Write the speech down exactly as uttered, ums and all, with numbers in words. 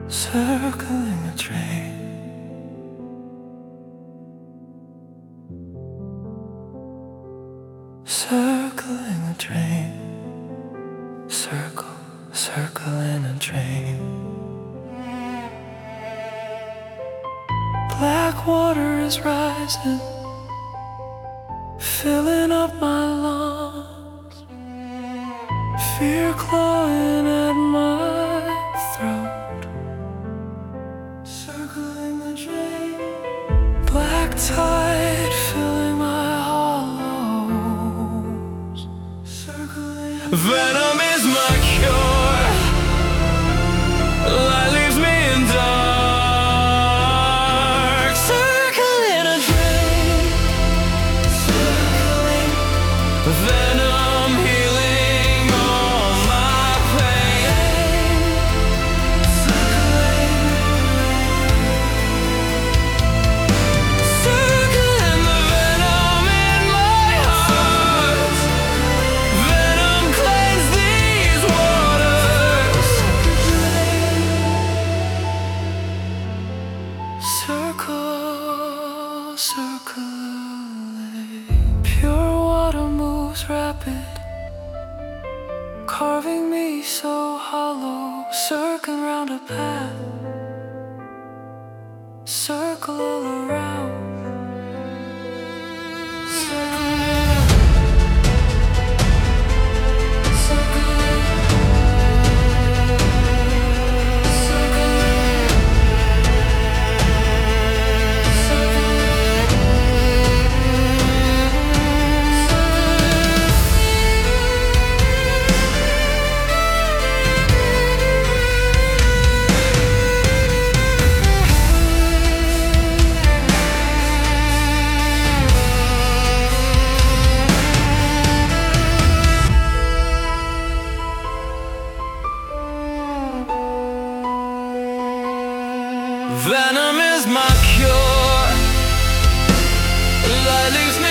circling a train, circling a train, circle, circling a train. Black water is rising, filling up my lungs, fear clawing at my throat. Circling the drain, black tide filling my hollows. Circling venom is my cure, light leaves me in dark. Circling a drain, circling venom healing all my pain. Circling, circling the venom in my heart. Venom cleanse these waters. Circle, circling. Pure water moves rapid, carving me so hollow. Circling round a path, circle all around. Venom is my cure, light leaves me